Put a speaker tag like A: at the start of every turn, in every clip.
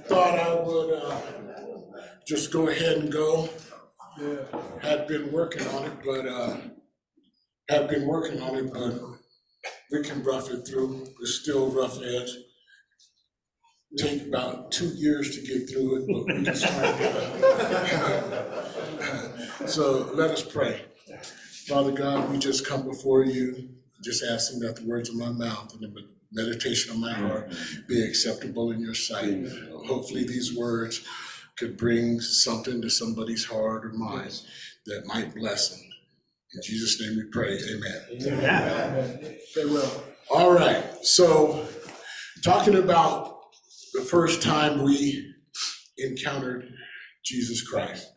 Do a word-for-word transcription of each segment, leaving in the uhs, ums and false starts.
A: thought I would uh, just go ahead and go. Had been working on it, but uh, had been working on it, but we can rough it through. It's still rough edge. Take about two years to get through it, but we can start there. So let us pray. Father God, we just come before you, just asking that the words of my mouth and the meditation of my heart be acceptable in your sight. Hopefully these words could bring something to somebody's heart or mind that might bless them. In Jesus' name we pray, amen. Amen. They will. All right, so talking about the first time we encountered Jesus Christ.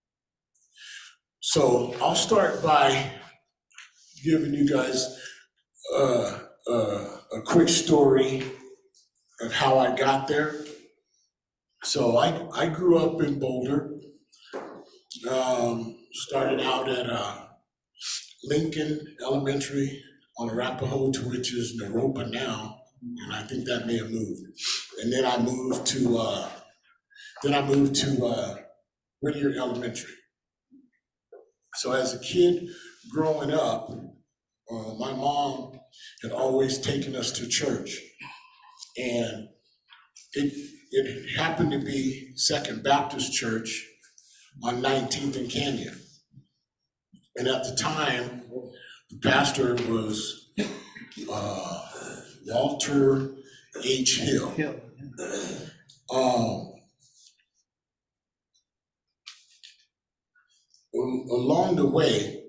A: So I'll start by giving you guys uh, uh, a quick story of how I got there. So I, I grew up in Boulder, um, started out at uh, Lincoln Elementary on Arapahoe, to which is Naropa now, and I think that may have moved. And then I moved to uh, then I moved to uh, Whittier Elementary. So as a kid growing up, uh, my mom had always taken us to church, and it it happened to be Second Baptist Church on nineteenth and Canyon. And at the time, the pastor was uh, Walter H. Hill. Um, along the way,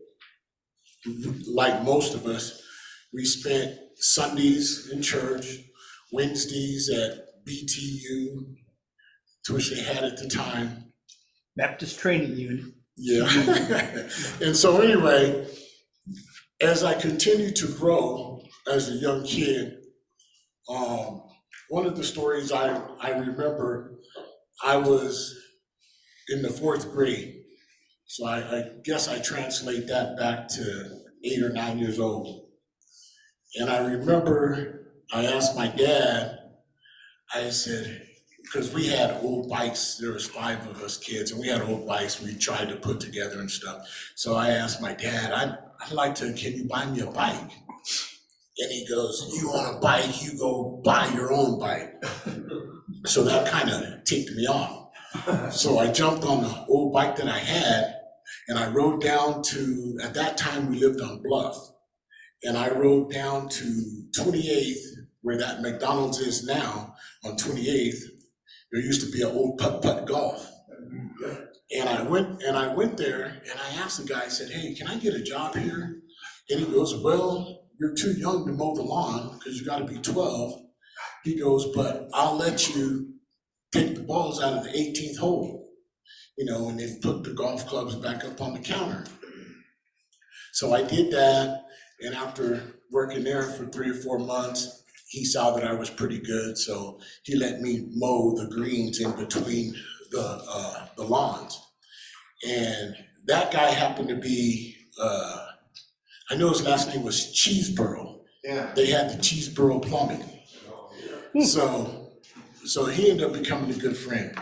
A: like most of us, we spent Sundays in church, Wednesdays at B T U, to which they had at the time.
B: Baptist Training Unit.
A: Yeah. And so anyway, as I continued to grow as a young kid, um, one of the stories I, I remember, I was in the fourth grade. So I, I guess I translate that back to eight or nine years old. And I remember I asked my dad, I said, because we had old bikes, there was five of us kids, and we had old bikes we tried to put together and stuff. So I asked my dad, I'd, I'd like to, can you buy me a bike? And he goes, you want a bike, you go buy your own bike. So that kind of ticked me off. So I jumped on the old bike that I had, and I rode down to, at that time we lived on Bluff, and I rode down to twenty-eighth, where that McDonald's is now, on twenty-eighth. There used to be an old putt-putt golf. And I went and I went there and I asked the guy, I said, hey, can I get a job here? And he goes, well, you're too young to mow the lawn because you gotta be twelve. He goes, but I'll let you take the balls out of the eighteenth hole, you know, and then put the golf clubs back up on the counter. So I did that, and after working there for three or four months, he saw that I was pretty good, so he let me mow the greens in between the uh, the lawns. And that guy happened to be, uh, I know his last name was Cheeseborough. Yeah. They had the Cheeseborough Plumbing. So, so he ended up becoming a good friend.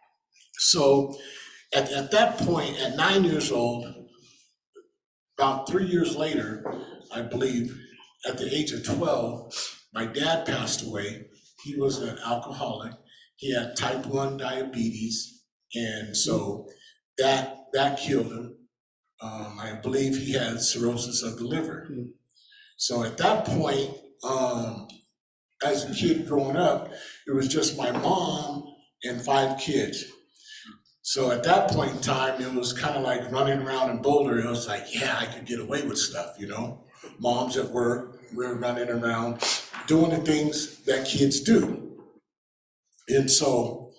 A: So at, at that point, at nine years old, about three years later, I believe, at the age of twelve, my dad passed away. He was an alcoholic. He had type one diabetes, and so that that killed him. Um, I believe he had cirrhosis of the liver. So at that point, um, as a kid growing up, it was just my mom and five kids. So at that point in time, it was kind of like running around in Boulder. It was like, yeah, I could get away with stuff, you know? Mom's at work, we're running around, doing the things that kids do. And so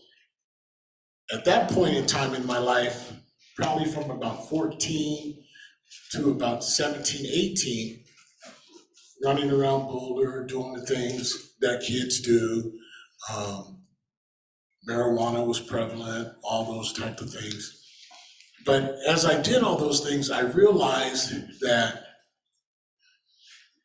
A: at that point in time in my life, probably from about fourteen to about seventeen, eighteen, running around Boulder, doing the things that kids do. Um, marijuana was prevalent, all those type of things. But as I did all those things, I realized that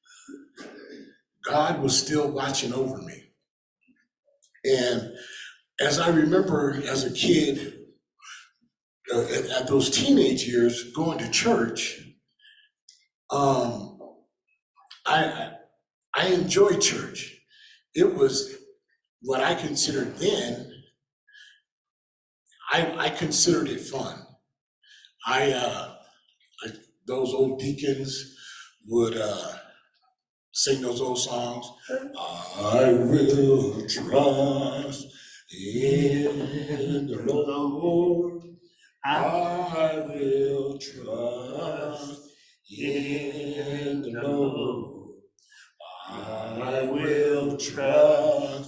A: God was still watching over me. And as I remember as a kid, uh, at, at those teenage years, going to church, um, I I enjoyed church. It was what I considered then. I I considered it fun. I, uh, I those old deacons would uh, sing those old songs. I will trust in the Lord. I will trust in the Lord. I will trust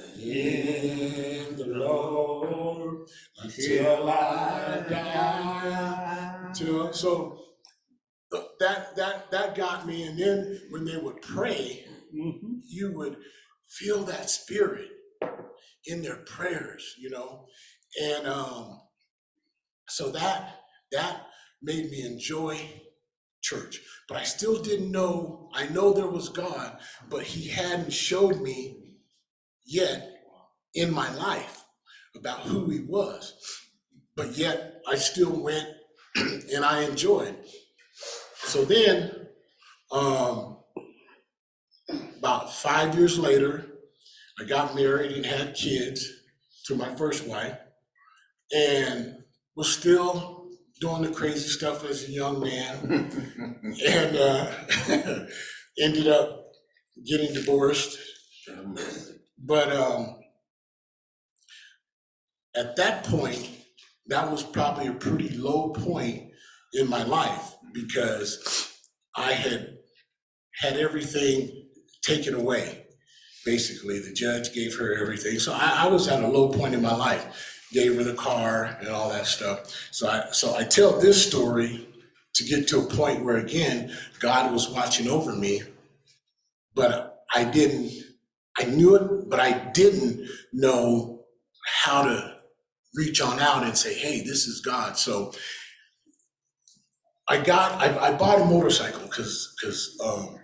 A: in the Lord until I die. Till, so that that that got me. And then when they would pray,
B: Mhm.
A: you would feel that spirit in their prayers, you know, and um, so that that made me enjoy church. But I still didn't know. I know there was God, but He hadn't showed me yet in my life about who He was. But yet I still went and I enjoyed. So then, um, about five years later, I got married and had kids to my first wife, and was still doing the crazy stuff as a young man, and uh, ended up getting divorced. But um, at that point, that was probably a pretty low point in my life because I had had everything taken away. Basically, the judge gave her everything. So I, I was at a low point in my life. Gave her the car and all that stuff. So I so I tell this story to get to a point where again God was watching over me, but I didn't. I knew it, but I didn't know how to reach on out and say, "Hey, this is God." So I got I, I bought a motorcycle because because um,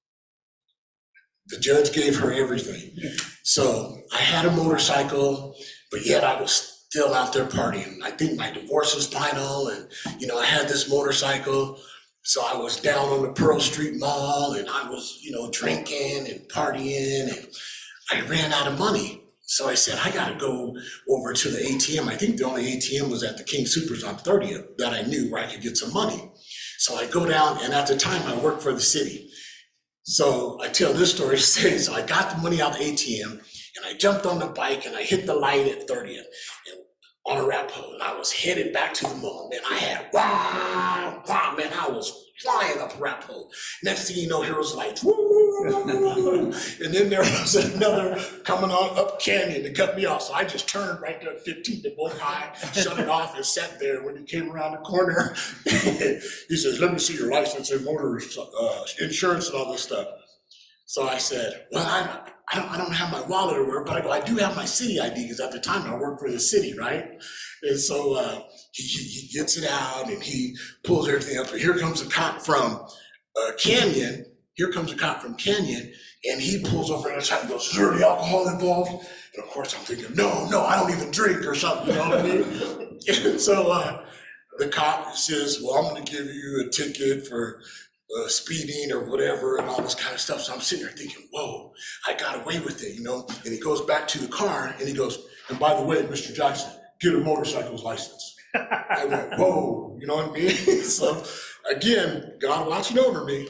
A: the judge gave her everything. So I had a motorcycle, but yet I was still out there partying. I think my divorce was final, and you know, I had this motorcycle. So I was down on the Pearl Street Mall, and I was, you know, drinking and partying, and I ran out of money. So I said, I gotta go over to the A T M. I think the only A T M was at the King Supers on thirtieth that I knew where I could get some money. So I go down, and at the time I worked for the city. So I tell this story to say, so I got the money out of the A T M, and I jumped on the bike and I hit the light at thirtieth and on a rap pole, and I was headed back to the mall. Man, I had wow, wow, man, I was flying up a rap pole. Next thing you know, here was lights, woo, woo, woo, woo. And then there was another coming on up Canyon to cut me off. So I just turned right there at fifteen to both high, shut it off, and sat there. When he came around the corner, he says, "Let me see your license and motor uh, insurance and all this stuff." So I said, "Well, I, I don't, I don't have my wallet or whatever, but I go, I do have my city I D because at the time I worked for the city, right?" And so uh, he, he gets it out and he pulls everything up. And here comes a cop from uh, Canyon. Here comes a cop from Canyon, and he pulls over on the side and goes, "Is there any alcohol involved?" And of course I'm thinking, no, no, I don't even drink or something, you know what I mean? And so uh, the cop says, "Well, I'm gonna give you a ticket for uh, speeding or whatever and all this kind of stuff." So I'm sitting there thinking, whoa, I got away with it, you know? And he goes back to the car and he goes, "And by the way, Mister Jackson, get a motorcycle's license." I went, whoa, you know what I mean? So again, God watching over me.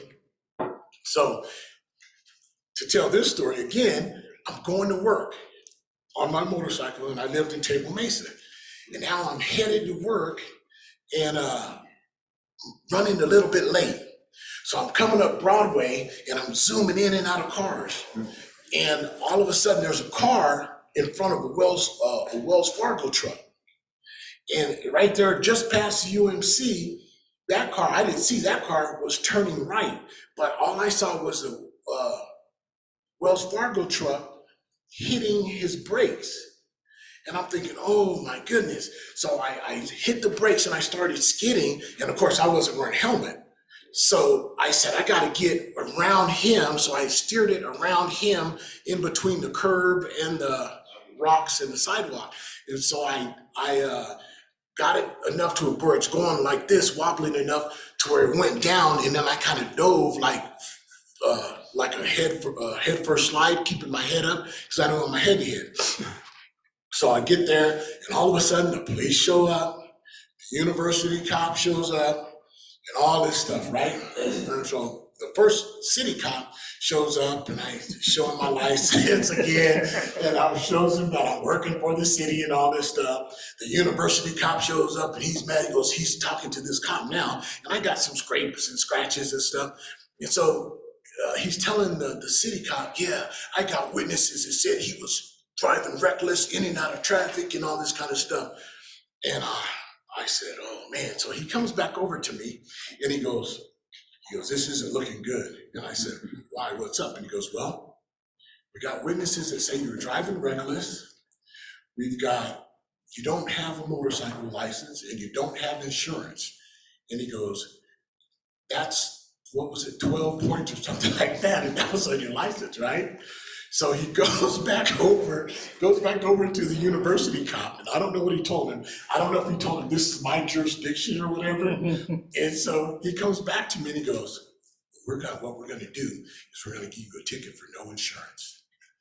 A: So to tell this story again, I'm going to work on my motorcycle, and I lived in Table Mesa. And now I'm headed to work and uh, running a little bit late. So I'm coming up Broadway and I'm zooming in and out of cars. And all of a sudden there's a car in front of a Wells, uh, a Wells Fargo truck. And right there, just past the U M C, that car, I didn't see that car was turning right, but all I saw was a uh, Wells Fargo truck hitting his brakes. And I'm thinking, oh my goodness. So I, I hit the brakes and I started skidding. And of course I wasn't wearing a helmet. So I said, I gotta get around him. So I steered it around him in between the curb and the rocks in the sidewalk. And so I, I uh, got it enough to where it's going like this, wobbling enough to where it went down, and then I kind of dove like uh, like a head for, uh, head first slide, keeping my head up because I don't want my head to hit. So I get there, and all of a sudden the police show up, the university cop shows up, and all this stuff, right? And so the first city cop shows up, and I show him my license again, and I shows him that I'm working for the city and all this stuff. The university cop shows up, and he's mad. He goes, he's talking to this cop now, and I got some scrapes and scratches and stuff. And so uh, he's telling the, the city cop, yeah, I got witnesses that said he was driving reckless in and out of traffic and all this kind of stuff. And uh, I said, oh man. So he comes back over to me and he goes, he goes, this isn't looking good. And I said, why, what's up? And he goes, well, we got witnesses that say you're driving reckless. We've got, you don't have a motorcycle license and you don't have insurance. And he goes, that's, what was it, twelve points or something like that. And that was on your license, right? So he goes back over, goes back over to the university cop, and I don't know what he told him. I don't know if he told him this is my jurisdiction or whatever. And so he comes back to me and he goes, "We're gonna, what we're gonna do is we're gonna give you a ticket for no insurance."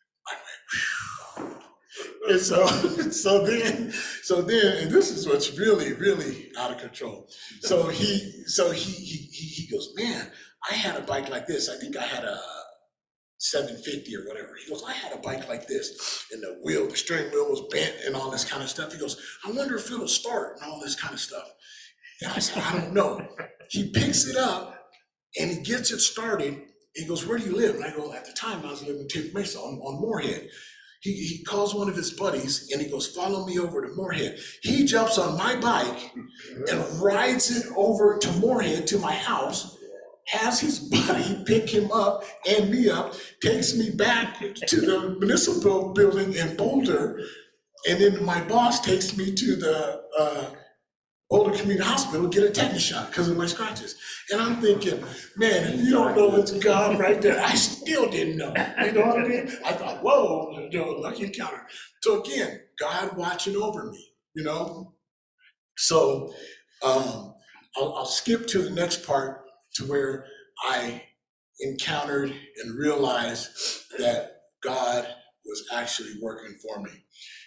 A: I went, phew. And so, so then, so then, and this is what's really, really out of control. So he, so he, he, he, he goes, man, I had a bike like this. I think I had a seven fifty or whatever. He goes, I had a bike like this, and the wheel, the steering wheel was bent and all this kind of stuff. He goes, I wonder if it'll start and all this kind of stuff. And I said, I don't know. He picks it up and he gets it started. He goes, where do you live? And I go, at the time I was living in Cape Mesa on, on Moorhead. He, he calls one of his buddies and he goes, follow me over to Moorhead. He jumps on my bike and rides it over to Moorhead to my house, has his buddy pick him up and me up, takes me back to the municipal building in Boulder, and then my boss takes me to the uh, Boulder Community Hospital to get a tetanus shot because of my scratches. And I'm thinking, man, if you don't know it's God right there, I still didn't know. You know what I mean? I thought, whoa, you know, lucky encounter. So again, God watching over me, you know? So um, I'll, I'll skip to the next part to where I encountered and realized that God was actually working for me.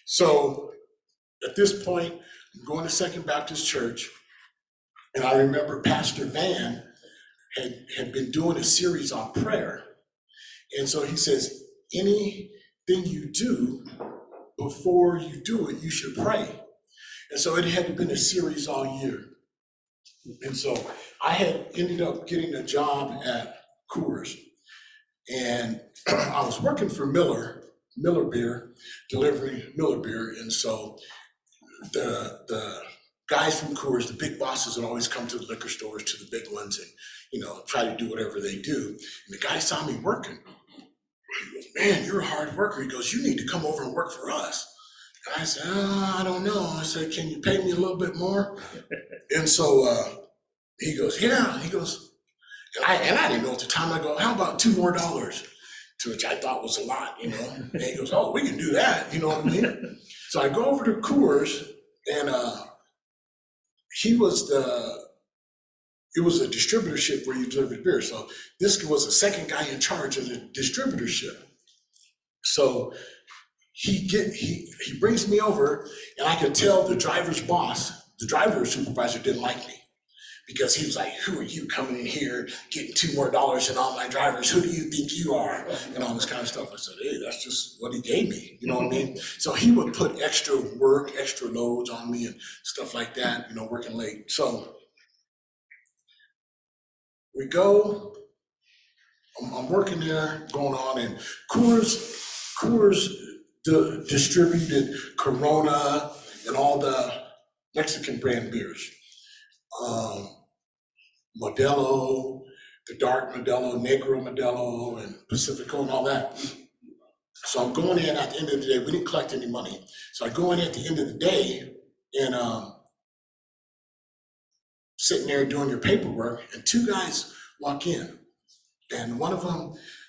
A: So at this point, I'm going to Second Baptist Church, and I remember Pastor Van had, had been doing a series on prayer. And so he says, anything you do, before you do it, you should pray. And so it had been a series all year. And so I had ended up getting a job at Coors, and I was working for Miller, Miller Beer, delivering Miller Beer. And so the the guys from Coors, the big bosses, would always come to the liquor stores, to the big ones, and you know, try to do whatever they do. And the guy saw me working. He goes, man, you're a hard worker. He goes, you need to come over and work for us. And I said, oh, I don't know. I said, can you pay me a little bit more? And so uh, he goes, yeah. He goes, and I and I didn't know at the time. I go, how about two more dollars? To which I thought was a lot, you know. And he goes, oh, we can do that. You know what I mean? So I go over to Coors, and uh, he was the, it was a distributorship where you delivered beer. So this was the second guy in charge of the distributorship. So he get he he brings me over, and I could tell the driver's boss, the driver supervisor, didn't like me, because he was like, who are you coming in here getting two more dollars than all my drivers? Who do you think you are? And all this kind of stuff. I said, hey, that's just what he gave me. You know what I mean? So he would put extra work, extra loads on me and stuff like that, you know, working late. So we go, I'm, I'm working there, going on, and Coors, Coors di- distributed Corona and all the Mexican brand beers. Um, Modelo, the dark Modelo, Negro Modelo, and Pacifico and all that. So I'm going in at the end of the day. We didn't collect any money. So I go in at the end of the day and um, sitting there doing your paperwork, and two guys walk in. And one of them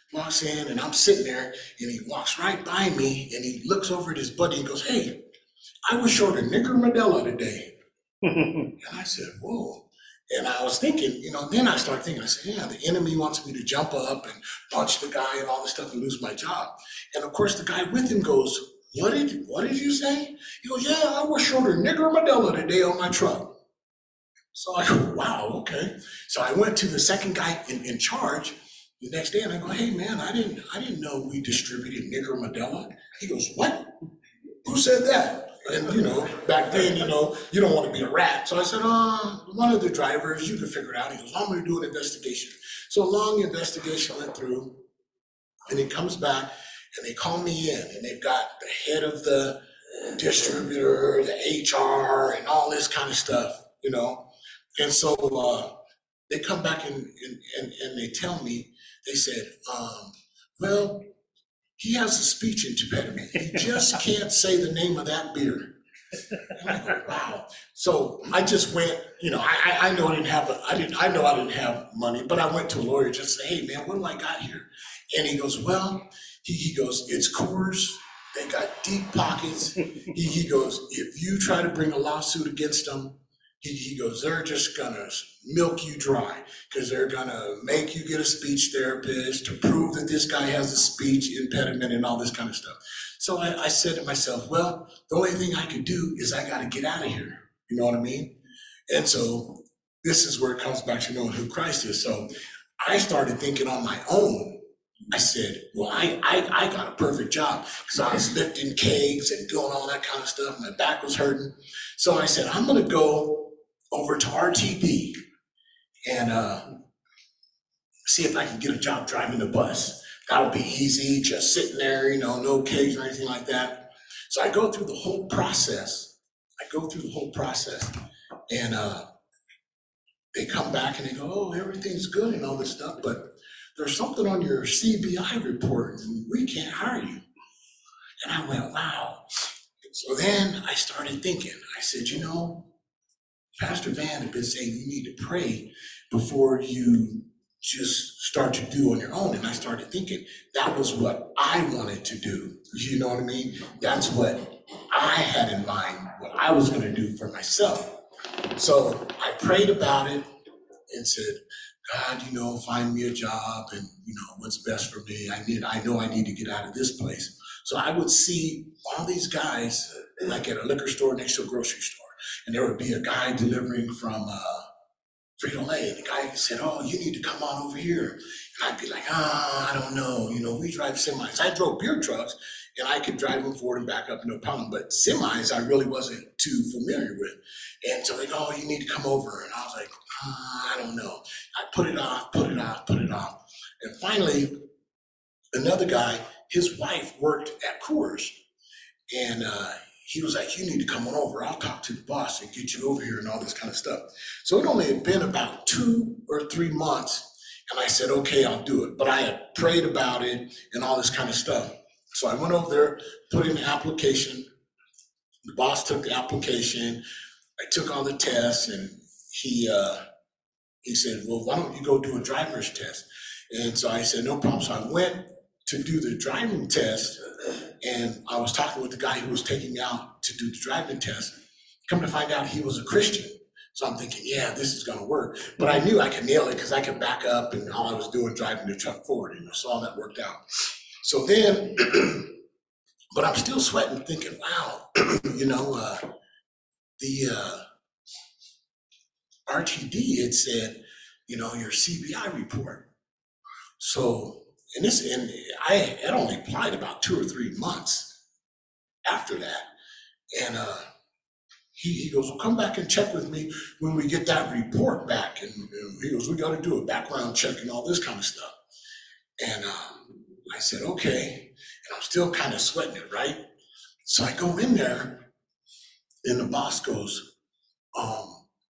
A: walks in and I'm sitting there and he walks right by me and he looks over at his buddy and goes, "Hey, I was short a nigger Modelo today." And I said, "Whoa." And I was thinking, you know, then I started thinking, I said, yeah, the enemy wants me to jump up and punch the guy and all this stuff and lose my job. And of course, the guy with him goes, what did what did you say? He goes, "Yeah, I was short a nigger Modelo today on my truck." So I go, wow, okay. So I went to the second guy in, in charge the next day and I go, "Hey man, I didn't I didn't know we distributed nigger Modelo." He goes, "What? Who said that?" And you know, back then, you know, you don't want to be a rat. So I said, uh, "One of the drivers, you can figure it out." He goes, "I'm going to do an investigation." So a long investigation went through, and he comes back, and they call me in, and they've got the head of the distributor, the H R, and all this kind of stuff, you know. And so uh, they come back and, and, and, and they tell me, they said, um, "Well, he has a speech impediment. He just can't say the name of that beer." And I go, wow. So I just went, you know, I, I I know I didn't have, a, I didn't, I know I didn't have money, but I went to a lawyer just to say, "Hey man, what do I got here?" And he goes, "Well," he, he goes, "it's Coors. They got deep pockets." He, he goes, "If you try to bring a lawsuit against them," he, he goes, "they're just gonna milk you dry because they're gonna make you get a speech therapist to prove that this guy has a speech impediment and all this kind of stuff." So I, I said to myself, well, the only thing I could do is I got to get out of here. You know what I mean? And so this is where it comes back to knowing who Christ is. So I started thinking on my own. I said, well, I, I, I got a perfect job because I was lifting kegs and doing all that kind of stuff. My back was hurting. So I said, I'm going to go over to R T D and uh, see if I can get a job driving the bus. That'll be easy, just sitting there, you know, no kegs or anything like that. So I go through the whole process. I go through the whole process. And uh, they come back and they go, "Oh, everything's good and all this stuff, but there's something on your C B I report and we can't hire you." And I went, wow. So then I started thinking, I said, you know, Pastor Van had been saying you need to pray before you just start to do on your own. And I started thinking that was what I wanted to do. You know what I mean? That's what I had in mind, what I was going to do for myself. So I prayed about it and said, "God, you know, find me a job and, you know, what's best for me. I need, I know I need to get out of this place." So I would see all these guys like at a liquor store next to a grocery store. And there would be a guy delivering from uh, Frito-Lay, and the guy said, "Oh, you need to come on over here." And I'd be like, "Ah, I don't know. You know, we drive semis." I drove beer trucks, and I could drive them forward and back up, no problem. But semis, I really wasn't too familiar with. And so they go, "Oh, you need to come over." And I was like, ah, I don't know. I put it off, put it off, put it off. And finally, another guy, his wife worked at Coors, and uh, he was like, "You need to come on over. I'll talk to the boss and get you over here and all this kind of stuff." So it only had been about two or three months. And I said, "Okay, I'll do it." But I had prayed about it and all this kind of stuff. So I went over there, put in the application. The boss took the application. I took all the tests, and he uh, he said, "Well, why don't you go do a driver's test?" And so I said, "No problem." So I went to do the driving test, and I was talking with the guy who was taking me out to do the driving test. Come to find out he was a Christian. So I'm thinking, yeah, this is gonna work. But I knew I could nail it because I could back up and all I was doing driving the truck forward, you know, so all that worked out. So then, but I'm still sweating thinking, wow, you know, uh, the uh, R T D had said, you know, your C B I report. So, and this, and I had only applied about two or three months after that. And uh, he, he goes, "Well, come back and check with me when we get that report back." And, and he goes, "We got to do a background check and all this kind of stuff." And uh, I said, "Okay." And I'm still kind of sweating it, right? So I go in there, and the boss goes, um,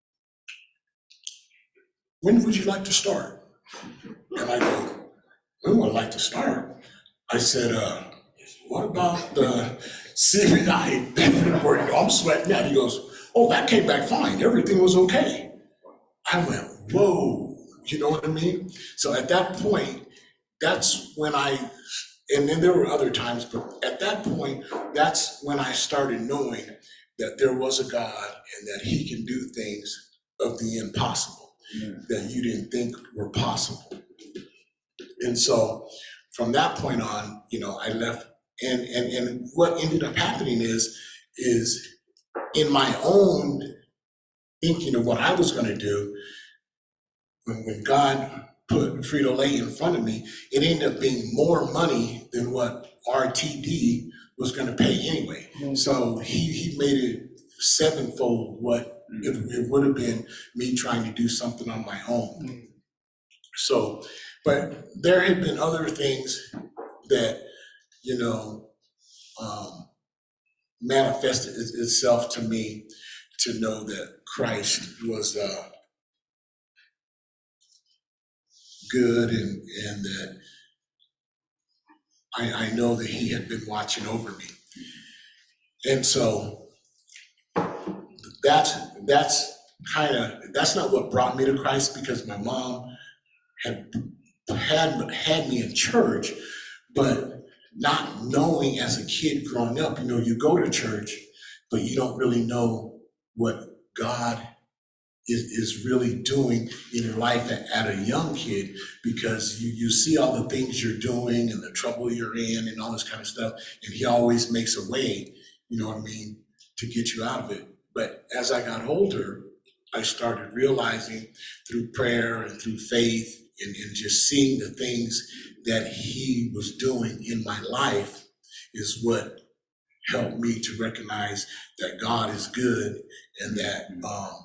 A: "When would you like to start?" And I go, "When would I like to start?" I said, uh, "What about the C B I report?" You know, I'm sweating that. He goes, "Oh, that came back fine. Everything was okay." I went, whoa, you know what I mean? So at that point, that's when I, and then there were other times, but at that point, that's when I started knowing that there was a God and that He can do things of the impossible that you didn't think were possible. And so from that point on, you know, I left, and and and what ended up happening is is in my own thinking of what I was going to do, when, when God put Frito-Lay in front of me, it ended up being more money than what R T D was going to pay anyway.
B: Mm.
A: So he, he made it sevenfold what it, it would have been me trying to do something on my own.
B: Mm.
A: So, but there had been other things that, you know, um, manifested it- itself to me to know that Christ was uh, good, and, and that I, I know that He had been watching over me. And so that's, that's kind of, that's not what brought me to Christ, because my mom had had, had me in church, but not knowing as a kid growing up, you know, you go to church, but you don't really know what God is, is really doing in your life at, at a young kid, because you, you see all the things you're doing and the trouble you're in and all this kind of stuff. And He always makes a way, you know what I mean, to get you out of it. But as I got older, I started realizing through prayer and through faith and, and just seeing the things that He was doing in my life is what helped me to recognize that God is good, and that um,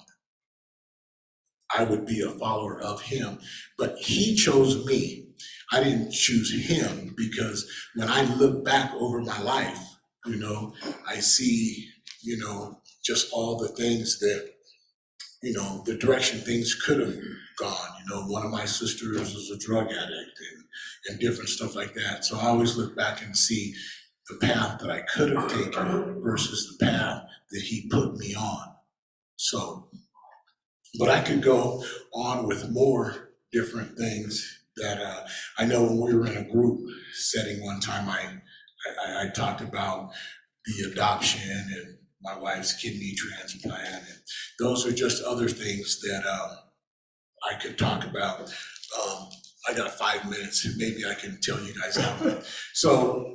A: I would be a follower of Him. But He chose me. I didn't choose Him, because when I look back over my life, you know, I see, you know, just all the things that, you know, the direction things could have gone. You know, one of my sisters was a drug addict, and, and different stuff like that. So I always look back and see the path that I could have taken versus the path that He put me on. So, but I could go on with more different things that uh, I know when we were in a group setting one time, I, I, I talked about the adoption and my wife's kidney transplant. And those are just other things that um, I could talk about. Um, I got five minutes, maybe I can tell you guys how. So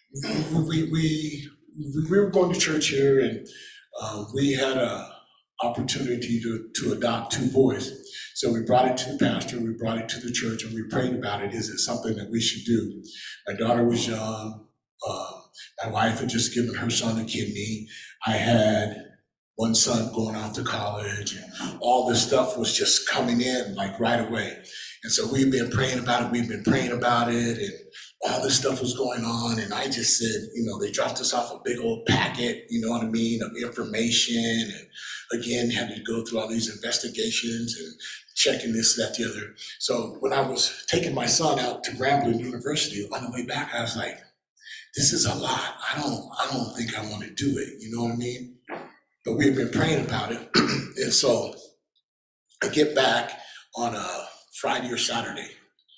A: we, we, we were going to church here, and uh, we had a opportunity to, to adopt two boys. So we brought it to the pastor, we brought it to the church, and we prayed about it. Is it something that we should do? My daughter was young. Um, my wife had just given her son a kidney. I had one son going off to college, and all this stuff was just coming in like right away. And so we've been praying about it, we've been praying about it, and all this stuff was going on. And I just said, you know, they dropped us off a big old packet, you know what I mean, of information. And again, had to go through all these investigations and checking this, that, the other. So when I was taking my son out to Grambling University, on the way back, I was like, this is a lot. I don't, I don't think I want to do it. You know what I mean? But we've been praying about it. And so I get back on a Friday or Saturday,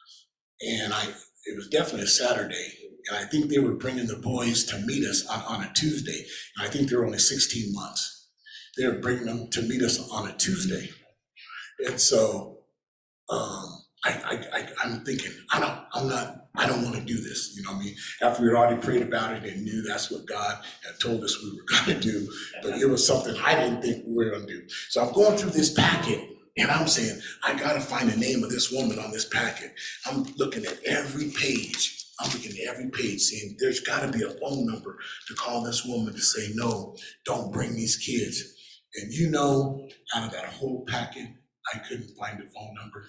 A: and I, it was definitely a Saturday, and I think they were bringing the boys to meet us on, on a Tuesday. And I think they were only sixteen months. They were bringing them to meet us on a Tuesday. And so um, I, I, I, I'm thinking, I don't, I'm not, I don't want to do this. You know what I mean? After we had already prayed about it and knew that's what God had told us we were going to do, but it was something I didn't think we were going to do. So I'm going through this packet, and I'm saying, I got to find the name of this woman on this packet. I'm looking at every page. I'm looking at every page saying, there's got to be a phone number to call this woman to say, no, don't bring these kids. And you know, out of that whole packet, I couldn't find a phone number.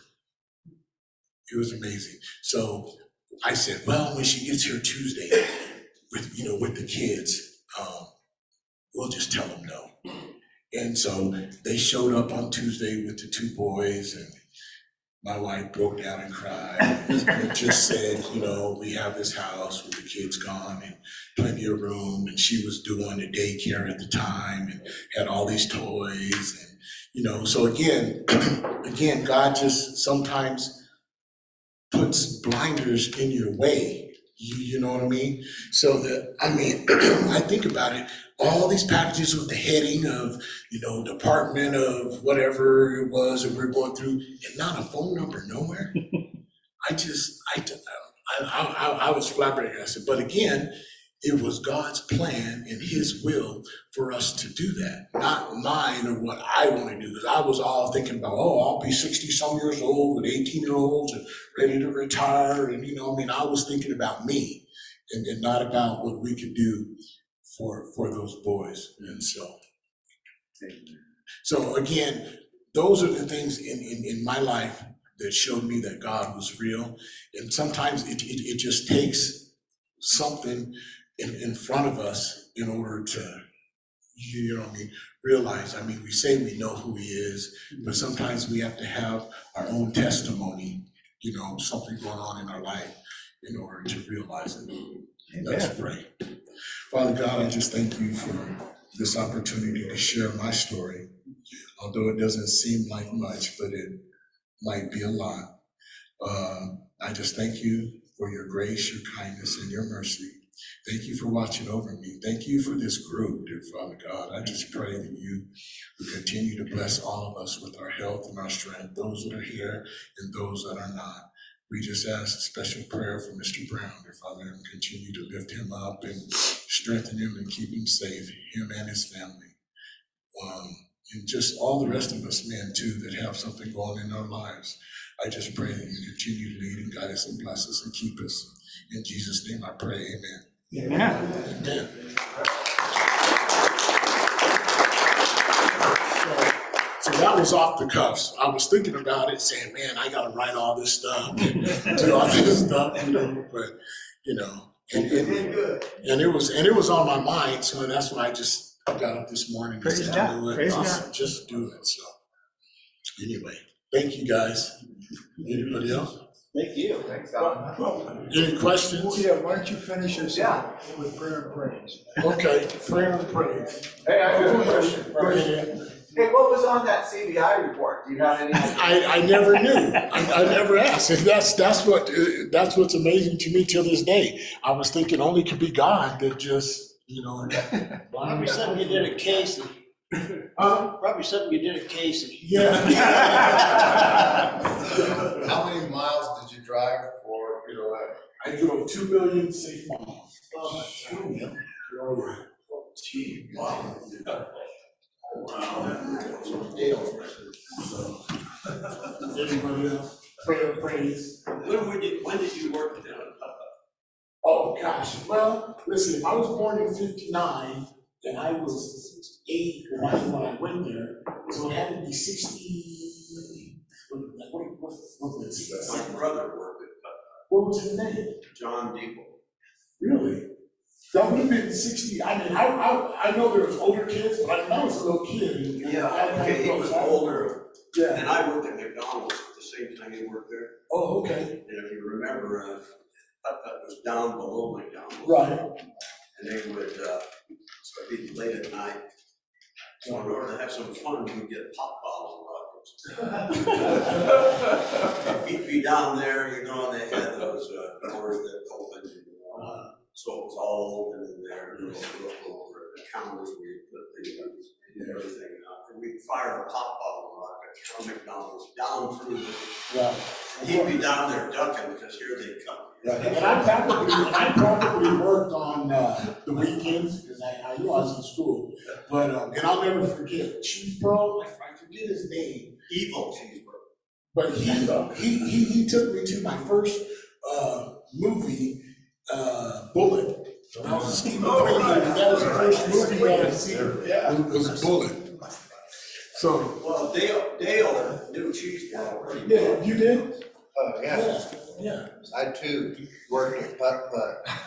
A: It was amazing. So I said, well, when she gets here Tuesday with, you know, with the kids, um, we'll just tell them no. And so they showed up on Tuesday with the two boys, and my wife broke down and cried and just said, you know, we have this house with the kids gone and plenty of room. And she was doing a daycare at the time and had all these toys. And, you know, so again, again, God just sometimes puts blinders in your way. You, you know what I mean? So that, I mean, I think about it, all these packages with the heading of, you know, Department of whatever it was that we're going through, and not a phone number nowhere. I just, I, I, I, I was flabbergasted. But again, it was God's plan and his will for us to do that, not mine or what I want to do. Because I was all thinking about, oh, I'll be sixty some years old with eighteen year olds and ready to retire. And, you know, I mean, I was thinking about me and, and not about what we could do for, for those boys. And so, so again, those are the things in, in, in my life that showed me that God was real. And sometimes it, it, it just takes something in, in front of us in order to, you know what I mean, realize, I mean, we say we know who he is, but sometimes we have to have our own testimony, you know, something going on in our life in order to realize it. Amen. Let's pray. Father God, I just thank you for this opportunity to share my story. Although it doesn't seem like much, but it might be a lot. Uh, I just thank you for your grace, your kindness, and your mercy. Thank you for watching over me. Thank you for this group, dear Father God. I just pray that you will continue to bless all of us with our health and our strength, those that are here and those that are not. We just ask a special prayer for Mister Brown, dear Father, and continue to lift him up and strengthen him and keep him safe, him and his family. Um, and just all the rest of us, men, too, that have something going in our lives. I just pray that you continue to lead and guide us and bless us and keep us. In Jesus' name I pray, amen.
B: Amen.
A: Amen. So, so that was off the cuffs. I was thinking about it, saying, man, I got to write all this stuff and do all this stuff, you know, but, you know, and, and, and it was and it was on my mind, so that's why I just got up this morning and
B: Praise
A: said,
B: God.
A: do it.
B: Praise
A: Awesome.
B: God.
A: Just do it. So anyway, thank you guys. Anybody else?
C: Thank you. Thanks, Alan.
A: Any questions?
D: Yeah, why don't you finish us off with prayer and praise?
A: Okay, prayer and praise.
C: Hey, I have a question.
A: Go ahead.
C: Hey, what was on that C B I report? Do you have any?
A: I, I never knew. I, I never asked. And that's that's what uh, that's what's amazing to me till this day. I was thinking only could be God that just, you know.
E: Probably something you did at Casey.
A: Uh,
E: Probably something you did at Casey.
A: yeah.
F: How many miles did you drive for, you know, that?
A: I drove two million safe miles.
E: Oh,
A: Yeah. Oh, gee, wow. Wow. So, anybody else? Prayer, praise.
E: When would you, when did you work down?
A: Oh, gosh. Well, listen, I was born in fifty-nine, and I was eight when I, when I went there, so it had to be sixty. What, what, what, what was it?
E: My brother worked at
A: What was his name?
E: John Depot.
A: Really? That would have been sixty. I mean, I, I, I know there was older kids, but I, mean, I was a little kid. and- and I had
E: Okay, he
A: close.
E: was
A: I-
E: older,
A: Yeah.
E: and I worked at McDonald's at the same time he worked there.
A: Oh, okay.
E: And if you remember, uh, Putt Putt was down below McDonald's.
A: Right.
E: And they would, uh, so it'd be late at night. So in order to have some fun, we'd get pop bottles and rockets. He'd be down there, you know, and they had those uh, doors that opened, you know, uh, so it was all open in there, you know, look over at the counters where you put the, everything up. And we'd fire a pop bottle rocket from McDonald's down through the,
A: Right.
E: and he'd be down there ducking because here they come.
A: Right. And I probably, and I probably worked on uh, the weekends because I, I knew I was in school. But um, and I'll never forget Cheesebro. I, I forget his name.
E: Evil cheeseburger.
A: But he he he, he took me to my first uh, movie, uh, Bullet. That was Stephen King. That was the first movie that I seen. Yeah, it was Bullet. So
E: Well, Dale, Dale knew cheeseburger pretty
A: yeah,
E: well.
A: you did.
F: Oh, yeah,
A: Yeah. Yeah.
F: I too worked at Putt Putt.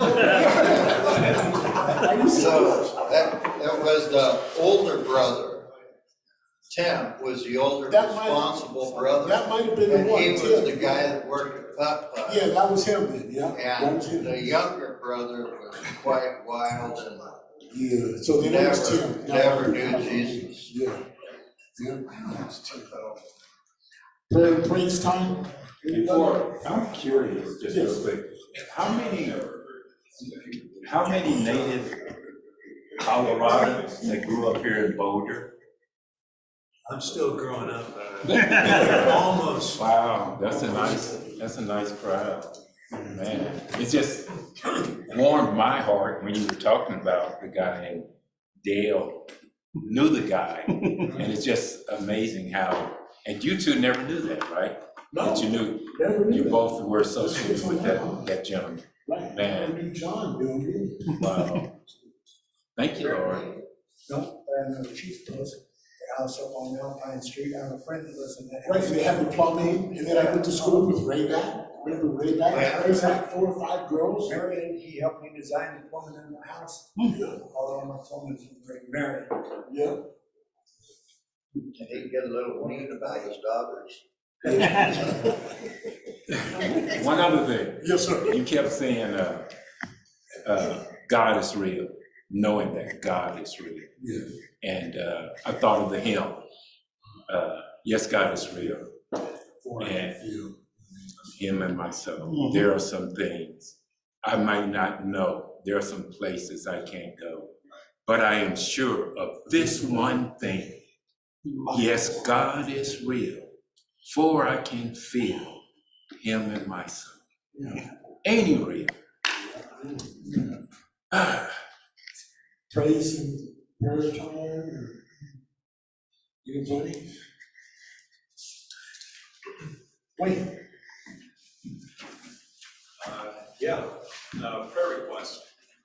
A: Are you
F: So
A: serious?
F: that, that was the older brother. Tim was the older
A: That might-
F: responsible brother.
A: That might have been the
F: And
A: one.
F: he was
A: Tim.
F: the guy that worked at Putt Putt.
A: Yeah, that was him then, yeah. That was
F: And
A: him.
F: the younger brother was quite wild and
A: Yeah, so then it was
F: never,
A: Tim.
F: never knew Jesus.
A: Yeah. Yeah, that was Tim. Prayer and praise time.
G: Before, I'm curious, just real quick, how many, how many native Coloradans that grew up here in Boulder?
E: I'm still growing up.
G: Almost. Wow, that's a nice, that's a nice crowd, man. It just warmed my heart when you were talking about the guy in Dale, knew the guy, and it's just amazing how, and you two never knew that, right? That you knew,
A: Never knew
G: you
A: that.
G: both were associated with that, that gentleman.
A: Right.
G: Man.
A: I knew John, Bill, me.
G: Wow. Thank you, Lord.
D: No, and the chief does, the house up on Alpine Street, I have a friend that lives in that.
A: Right,
D: house.
A: they have the plumbing, and then I went to school with Ray Back. Remember Ray Back? There's like four or five girls.
D: Marion, he helped me design the plumbing in the house.
A: Yeah.
D: All of my plumbing from Ray Marion.
A: Yeah.
F: And he can get a little mean about his daughters.
G: One other thing,
A: Yes, sir.
G: you kept saying, uh, uh, God is real, knowing that God is real.
A: Yeah.
G: And uh, I thought of the hymn, uh, yes, God is real,
A: For I
G: And-
A: feel.
G: him and myself. There are some things I might not know. There are some places I can't go. But I am sure of this one thing. Yes, God is real, for I can feel him in myself. Ain't he real? Ah,
A: Praise and prayer time. or Anybody? Wait.
H: Uh, Yeah, uh, prayer request.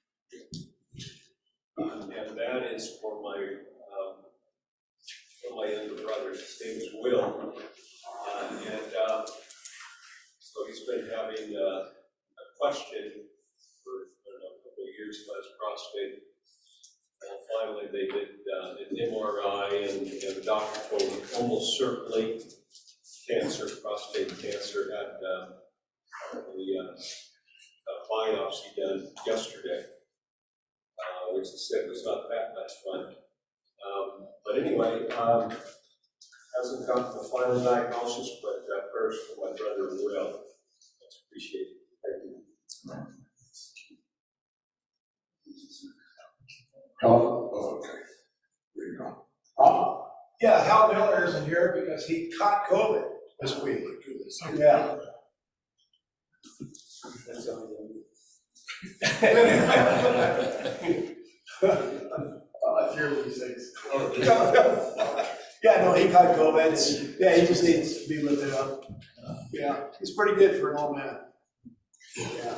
H: Um, And that is for my, um, for my younger brother, his name is Will. Uh, And uh, so he's been having uh, a question for, I don't know, a couple of years about his prostate. And finally, they did uh, an M R I, and and the doctor told him almost certainly cancer, prostate cancer, had uh, the uh, a biopsy done yesterday, uh, which he said was not that much fun. Um, but anyway, um, hasn't gotten the final diagnosis, but uh, prayers for my brother Will. That's appreciated. Thank you.
A: Oh, okay. There you go. Oh,
D: Yeah, Hal Miller isn't here because he caught COVID this week. Yeah. I fear these things. Yeah, no, he caught COVID. Yeah, he just needs to be lifted up. Yeah, he's pretty good for an old man. Yeah. Yeah.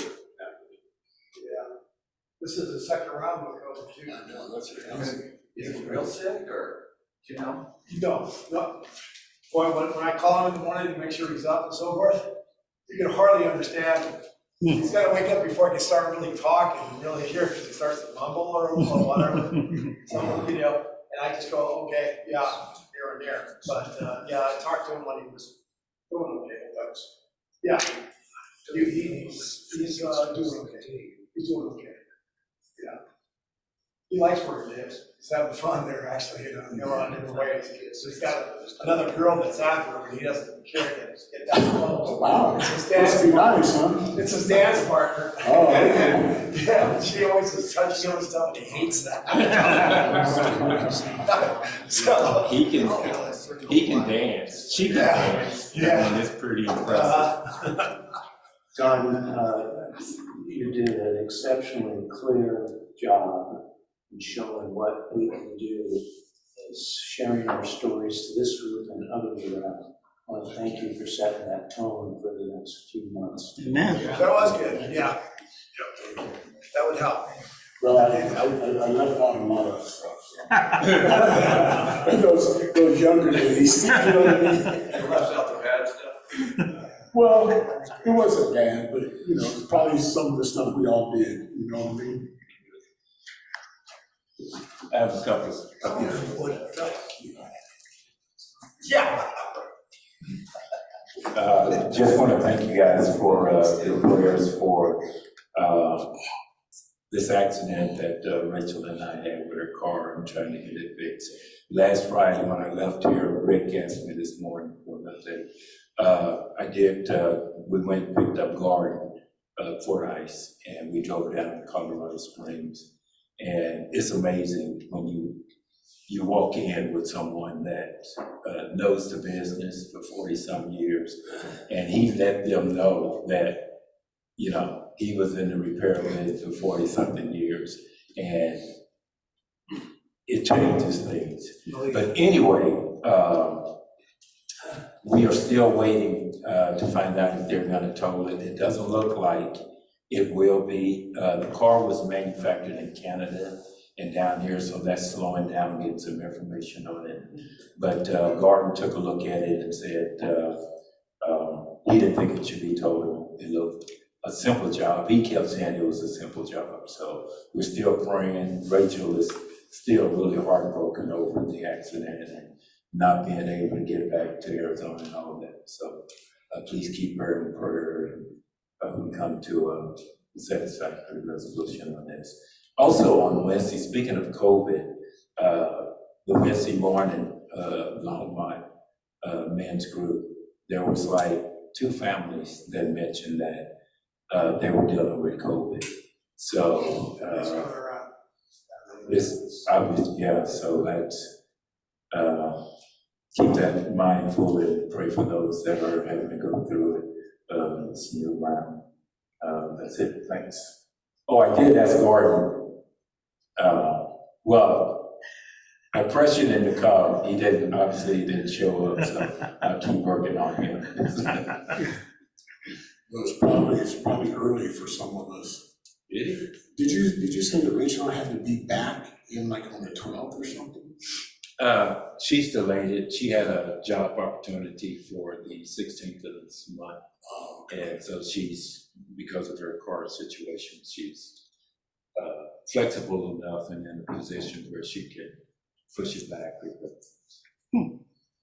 D: This is the second round with COVID too.
A: I know, that's right.
C: Is he real sick or, do you know?
D: No, no. Boy, when, when I call him in the morning to make sure he's up and so forth, you can hardly understand. He's gotta wake up before he can start really talking and really hear, because he starts to mumble or, or whatever. So, you know, and I just go, okay, yeah, here and there. But, uh, yeah, I talked to him when he was doing okay, but, yeah. He, he's, he's, uh, doing okay. He's doing okay. Yeah. He likes where he is. He's having fun there, actually, you know, in a lot of different ways. So he's got another girl that's after him, but he doesn't care to get that close.
A: Wow.
D: It's his
A: Must be
D: dance,
A: nice, huh?
D: it's his dance partner.
A: Oh, okay.
D: Yeah, she always is touching him and stuff, and he hates that. So.
G: He can, he can dance, she can
D: Yeah,
G: dance,
D: yeah.
G: and it's pretty impressive.
D: Uh,
I: John, uh, you did an exceptionally clear job in showing what we can do as sharing our stories to this group and others around. I want to thank you for setting that tone for the next few months.
B: Amen.
D: That was good, yeah. That would help.
A: Well, I, I, I left out a lot of stuff. So. Those, those younger days, you know what I mean?
E: You left out the bad stuff.
A: Well, it wasn't bad, but, you know, it's probably some of the stuff we all did, you know what I mean?
G: I have a couple, couple.
D: Yeah.
G: Uh, just want to thank you guys for uh, your prayers for uh, this accident that uh, Rachel and I had with her car and trying to get it fixed. Last Friday when I left here, Rick asked me this morning, well, I said, Uh, I did, uh, we went and picked up Garden, uh, Fordyce, and we drove down to Colorado Springs. And it's amazing when you, you walk in with someone that, uh, knows the business for forty-some years, and he let them know that, you know, he was in the repair business for forty-something years, and it changes things. But anyway, um, we are still waiting uh, to find out if they're gonna tow it. It doesn't look like it will be. Uh, The car was manufactured in Canada and down here, so that's slowing down, getting some information on it. But uh, Garden took a look at it and said uh, um, he didn't think it should be towed. It looked a simple job. He kept saying it was a simple job. So we're still praying. Rachel is still really heartbroken over the accident and not being able to get back to Arizona and all of that. So uh, please keep her in prayer, and uh, we come to a satisfactory resolution on this. Also on Wednesday, speaking of COVID, uh, the Wednesday morning, uh, Longmont uh, men's group, there was like two families that mentioned that uh, they were dealing with COVID. So uh, this, obviously, yeah, so let's uh, keep that in mind fully and pray for those that are having to go through it uh, this new round. Uh, that's it, thanks. Oh, I did ask Gordon, uh, well, I pressured him to come. He didn't, obviously he didn't show up, so I'll keep working on him.
A: Well, it's probably, it's probably early for some of us.
G: Really?
A: Did you, did you say that Rachel had to be back in like on the twelfth or something?
G: Uh, she's delayed it. She had a job opportunity for the sixteenth of this month.
A: Oh,
G: And so she's, because of her car situation, she's uh, flexible enough and in a position where she can push it back. Hmm.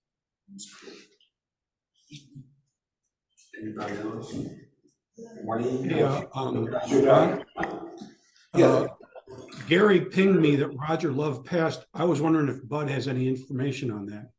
A: Anybody else? Wayne?
J: Yeah, um,
A: You got it?
J: uh, Gary pinged me that Roger Love passed. I was wondering if Bud has any information on that.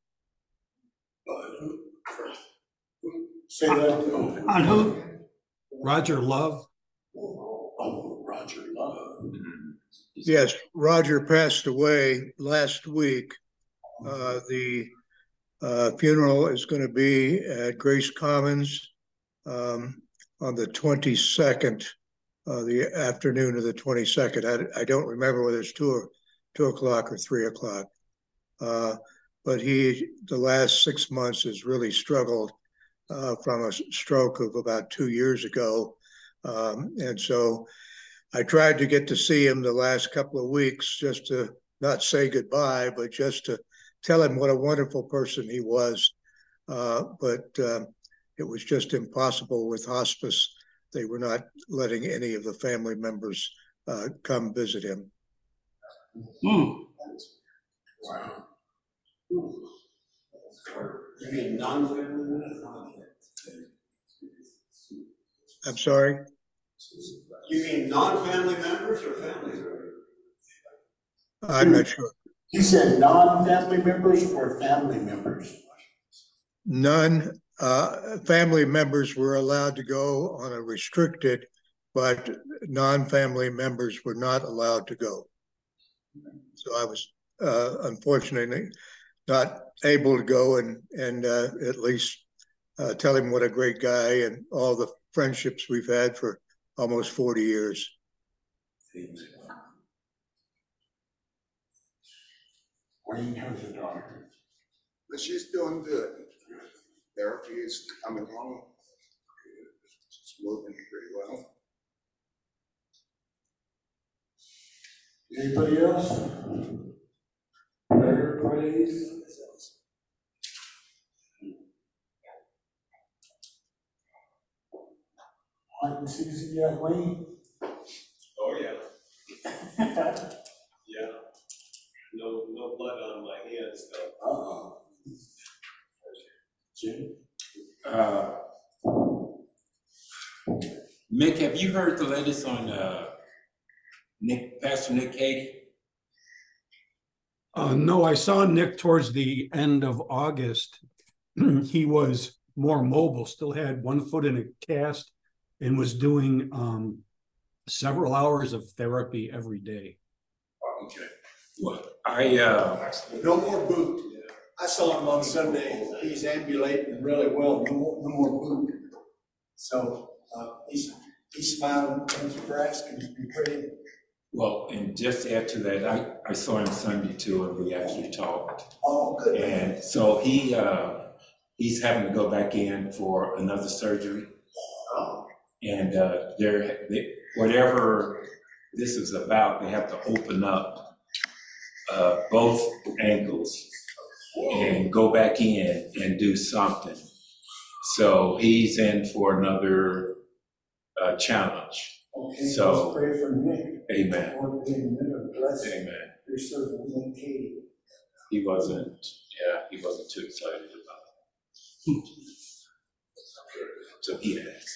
A: Say that.
B: On who?
J: Roger Love?
A: Oh, Roger Love.
F: Yes, Roger passed away last week. Uh, the uh, funeral is going to be at Grace Commons um, on the twenty-second, uh, the afternoon of the twenty-second. I, I don't remember whether it's two or two o'clock or three o'clock. Uh, but he, the last six months, has really struggled uh, from a stroke of about two years ago, um, and so I tried to get to see him the last couple of weeks, just to not say goodbye, but just to tell him what a wonderful person he was. Uh, but uh, it was just impossible with hospice. They were not letting any of the family members uh, come visit him.
B: Hmm.
A: Wow.
E: You mean non-family?
F: I'm sorry?
E: You mean non-family members or family members?
F: I'm not sure.
A: He said non-family members or family members?
F: None. Uh, family members were allowed to go on a restricted, but non-family members were not allowed to go. So I was uh, unfortunately not able to go and, and uh, at least uh, tell him what a great guy and all the friendships we've had for almost forty years.
A: Wayne, how's your daughter?
K: But she's doing good. Therapy is coming along. She's moving pretty well.
A: Anybody else? Prayer, praise? Hunting season yet, Wayne?
H: Oh, yeah. Yeah. No, no blood on my hands, though.
A: Uh-oh. Jim?
G: Uh, Mick, have you heard the latest on uh, Nick, Pastor Nick Cady?
J: Uh, no, I saw Nick towards the end of August. He was more mobile, still had one foot in a cast, and was doing um, several hours of therapy every day.
G: Okay. Well, I, uh,
A: No more boot. I saw him on Sunday. He's ambulating really well. No more, no more boot. So uh, he's he's smiling. Thank you for asking. We pray.
G: well, and just to add to that, I, I saw him Sunday too, and we actually talked.
A: Oh, good.
G: And so he, uh, he's having to go back in for another surgery.
A: Oh.
G: And uh, they're, they, whatever this is about, they have to open up uh, both ankles and go back in and do something. So he's in for another uh, challenge.
A: Okay.
G: So-
A: Let's pray for Nick.
G: Amen.
A: Lord, bless
G: Amen.
A: your servant Nick Katie.
G: He wasn't, yeah, he wasn't too excited about it. So he asked.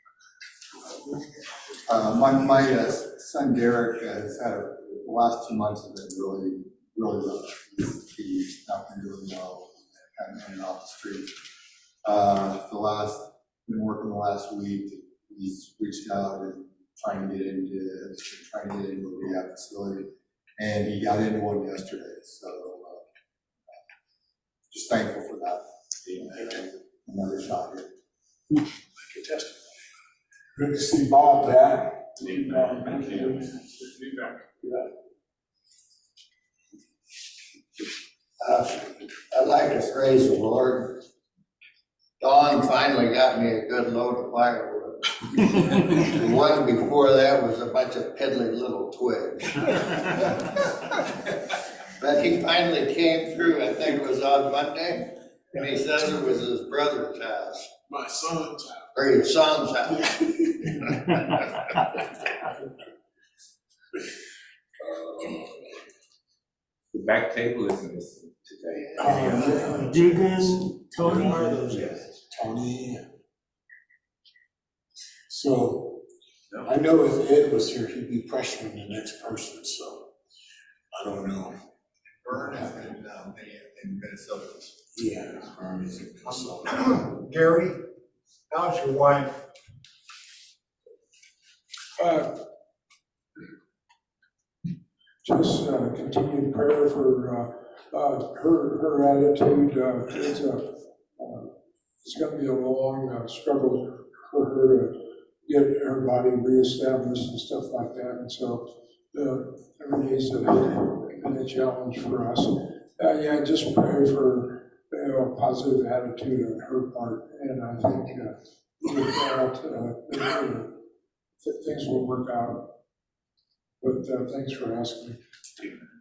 K: Uh, my, my uh, son Derek has had, a, the last two months have been really, really rough. He's, he's not been doing well, kind of in and off the street. Uh, the last, been working the last week, he's reached out and trying to get into, trying to get into a rehab facility. And he got into one yesterday, so uh, just thankful for that. Amen. Another shot here.
A: Thank you, testimony. Good to see Bob back.
G: Amen. Thank you.
L: Uh, I'd like to praise the Lord. Dawn finally got me a good load of firewood. The one before that was a bunch of piddly little twigs. But he finally came through, I think it was on Monday, and he says it was his brother's house.
A: My son's house.
L: Or your son's house.
G: The back table is missing today.
A: Uh,
B: Deegan, Tony?
G: Yes.
A: Tony. So I know if Ed was here, he'd be pressuring the next person, so I don't know.
K: Vern has been um, in Minnesota.
A: Yeah. Vern is in Minnesota. Gary, how's your wife?
M: Uh, just uh, continued prayer for uh, uh, her her attitude. Uh, it's a uh, it's going to be a long uh, struggle for her to get her body reestablished and stuff like that. And so uh, every day is a, been a challenge for us. Uh, yeah, just pray for you know, a positive attitude on her part, and I think uh, with that, uh, uh, things will work out. But uh, thanks for asking me.